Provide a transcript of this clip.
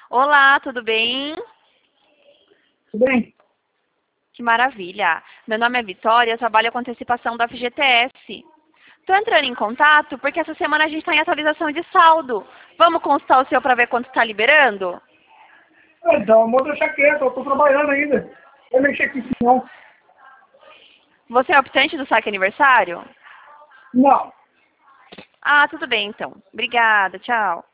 Olá, tudo bem? Tudo bem? Que maravilha. Meu nome é Vitória, eu trabalho com antecipação da FGTS. Estou entrando em contato porque essa semana a gente está em atualização de saldo. Vamos consultar o seu para ver quanto está liberando? Então, vou deixar quieto, eu tô trabalhando ainda. Vou mexer com isso não. Você é optante do saque aniversário? Não. Ah, tudo bem então. Obrigada, tchau.